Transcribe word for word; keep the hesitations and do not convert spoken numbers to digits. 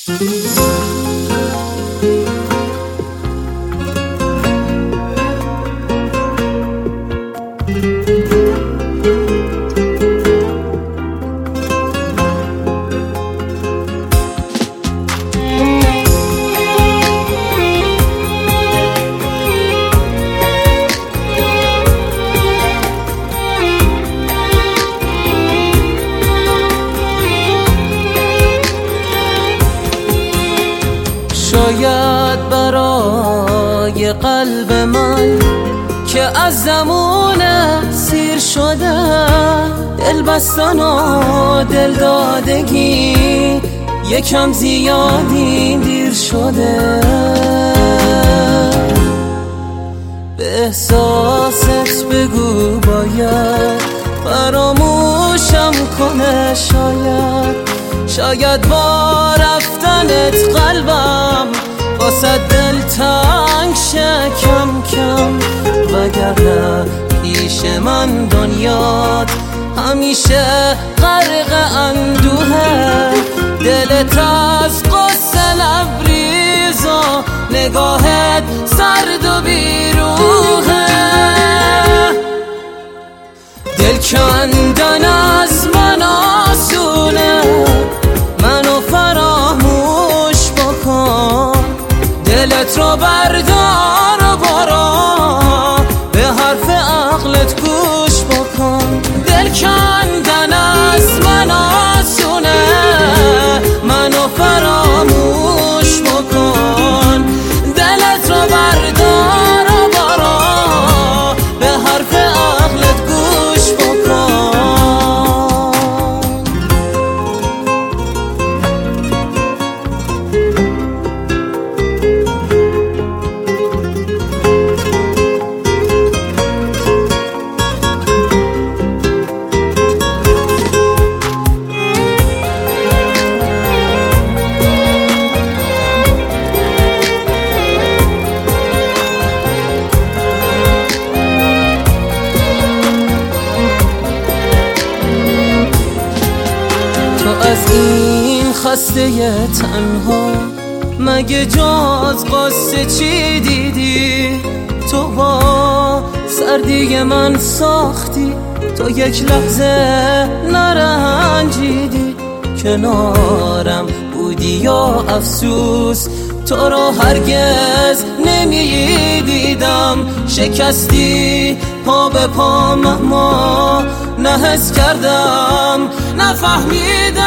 شاید برای قلب من که از زمان سیر شده، دل بستن و دل دادگی یکم زیادی دیر شده. به احساست بگو باید فراموشم کنه، شاید شاید با رفتنت قلبم واسه دل تنگ شه کم کم، وگرنه پیش من دنیات همیشه غرق اندوهه. دلت از قصه لبریز و نگاهت سرد و بیروحه. دل کندن از من آسونه، منو فراموش بکن. دلت رو بردار و برو، به حرف عقلت گوش بکن. دل کندن از من آسونه، منو فراموش بکن. دلت رو بردار و برو، به حرف عقلت گوش بکن. از این خسته تنها مگه جز قصه چی دیدی؟ تو با سردی من ساختی، تو یک لحظه نرنجیدی. کنارم بودی یا افسوس، تو رو هرگز نمیدیدم. شکستی پا به پا، اما نه حس کردم نفهمیدم.